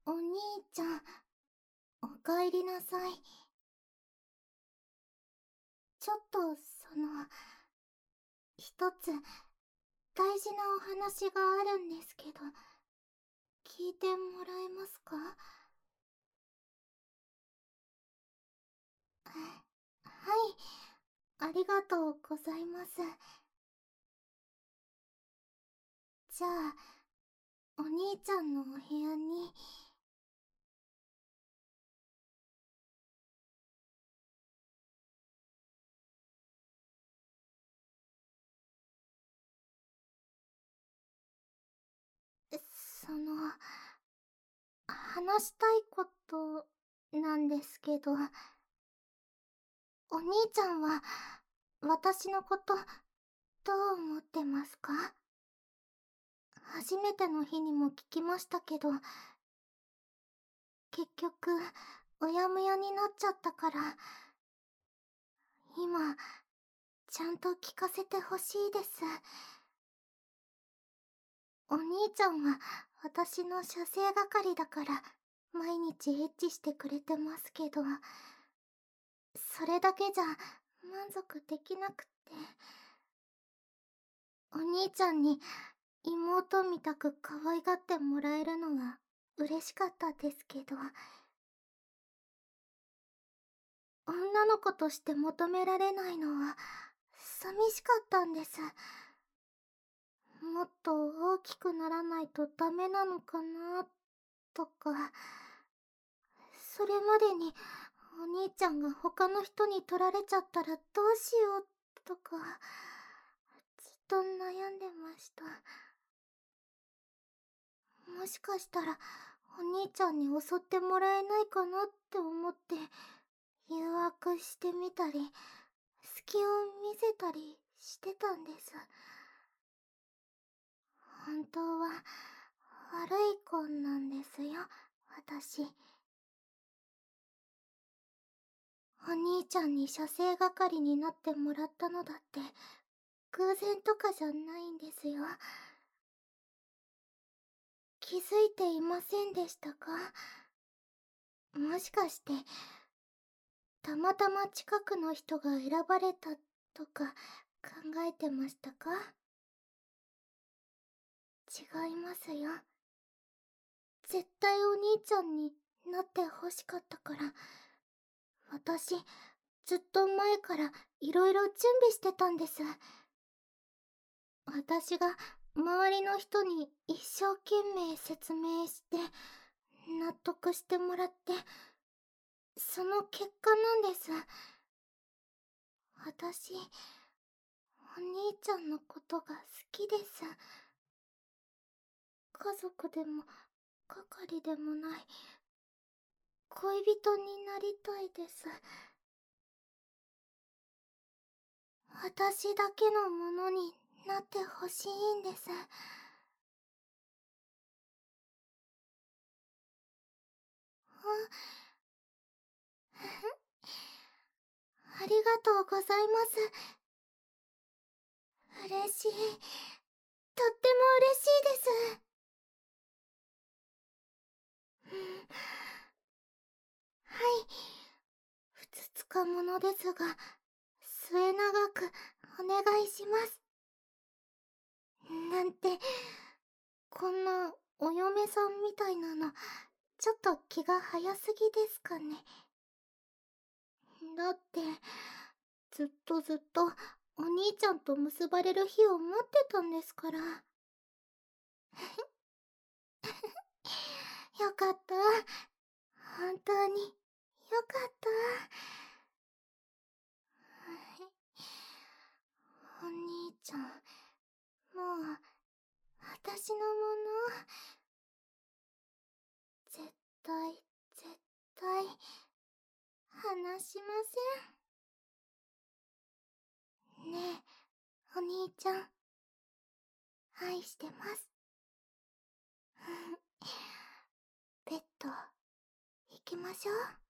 お兄ちゃん、おかえりなさい。ちょっと、一つ、大事なお話があるんですけど、聞いてもらえますか？はい、ありがとうございます。じゃあ、お兄ちゃんのお部屋に、その、話したいことなんですけど、お兄ちゃんは、私のこと、どう思ってますか？初めての日にも聞きましたけど、結局、うやむやになっちゃったから、今、ちゃんと聞かせてほしいです。お兄ちゃんは、私の射精係だから、毎日エッチしてくれてますけど、それだけじゃ、満足できなくって。お兄ちゃんに、妹みたく可愛がってもらえるのは、嬉しかったですけど、女の子として求められないのは、寂しかったんです。もっと大きくならないとダメなのかな、とか、それまでにお兄ちゃんが他の人に取られちゃったらどうしよう、とか、ずっと悩んでました。もしかしたら、お兄ちゃんに襲ってもらえないかなって思って、誘惑してみたり、隙を見せたりしてたんです。本当は悪い子なんですよ、私。お兄ちゃんに射精係になってもらったのだって偶然とかじゃないんですよ。気づいていませんでしたか？もしかしてたまたま近くの人が選ばれたとか考えてましたか？違いますよ。絶対お兄ちゃんになって欲しかったから、私ずっと前からいろいろ準備してたんです。私が周りの人に一生懸命説明して納得してもらって、その結果なんです。私、お兄ちゃんのことが好きです。家族でも係でもない恋人になりたいです。私だけのものになってほしいんです。ありがとうございます。嬉しい。とっても嬉しいです。うん、はい。ふつつかものですが、末永くお願いします。なんて、こんなお嫁さんみたいなの、ちょっと気が早すぎですかね。だって、ずっとずっとお兄ちゃんと結ばれる日を待ってたんですから。よかった。本当に、よかった。お兄ちゃん、もう、私のもの。絶対、絶対、話しません。ねえ、お兄ちゃん、愛してます。ベッド、行きましょう。